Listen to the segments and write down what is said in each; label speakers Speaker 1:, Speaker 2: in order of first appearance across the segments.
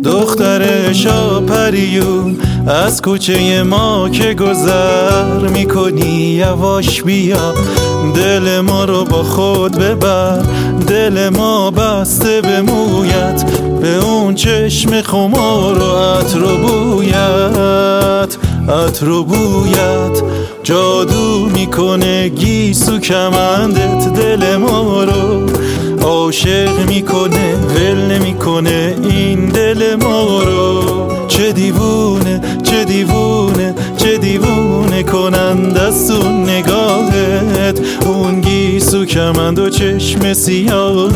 Speaker 1: دختر شاپریون از کوچه ما که گذر میکنی یواش بیا، دل ما رو با خود ببر، دل ما بسته به مویت، به اون چشم خمار و عطر و بویت، عطر و بویت جادو میکنه گیسو کمندت، دل ما رو عاشق میکنه، ول نمیکنه این دل ما رو. چه دیوونه چه دیوونه چه دیوونه کنند از اون نگاهت، اون گیسو کمند و چشم سیاهت.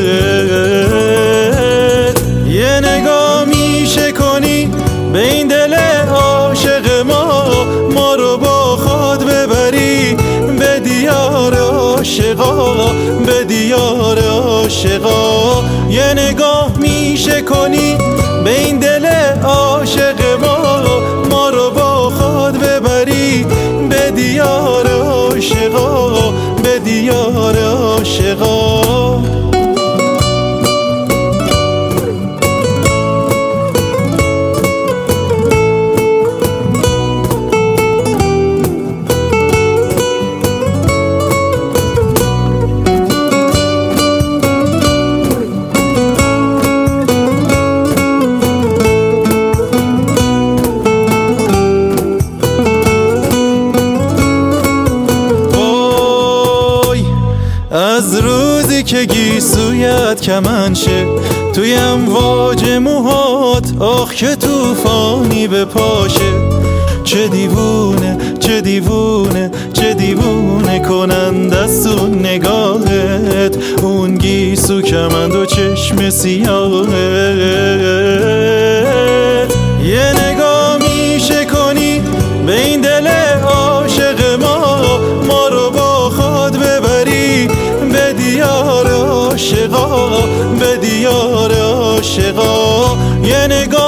Speaker 1: یه نگاه میشه کنی به این دل عاشق ما، ما رو با خود ببری به دیار عاشقا، به دیار عاشقا. یه نگاه میشه کنی به این دل عاشق ما، ما رو با خود ببری به دیار عاشقا، به دیار عاشقا. از روزی که گیسویت کمن شه توی امواج موهات، آخ که توفانی به پاشه. چه دیوونه چه دیوونه چه دیوونه کنند از اون نگاهت، اون گیسو کمند و چشم سیاهت. یه نگاه میشه کنی به این دل عاشق ما، ما رو با خود ببری به دیار عاشقا، به دیار عاشقا. یه نگاه